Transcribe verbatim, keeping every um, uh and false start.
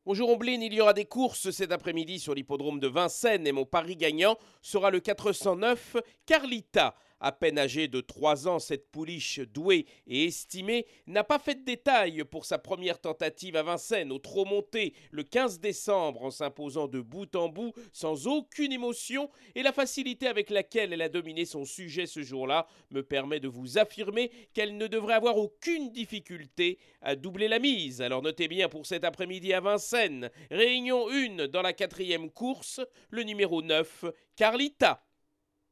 Bonjour Omblin, il y aura des courses cet après-midi sur l'hippodrome de Vincennes et mon pari gagnant sera le quatre cent neuf Carlita. À peine âgée de trois ans, cette pouliche douée et estimée n'a pas fait de détail pour sa première tentative à Vincennes au trot monté le quinze décembre en s'imposant de bout en bout sans aucune émotion, et la facilité avec laquelle elle a dominé son sujet ce jour-là me permet de vous affirmer qu'elle ne devrait avoir aucune difficulté à doubler la mise. Alors notez bien pour cet après-midi à Vincennes, réunion un dans la quatrième course, le numéro neuf, Carlita.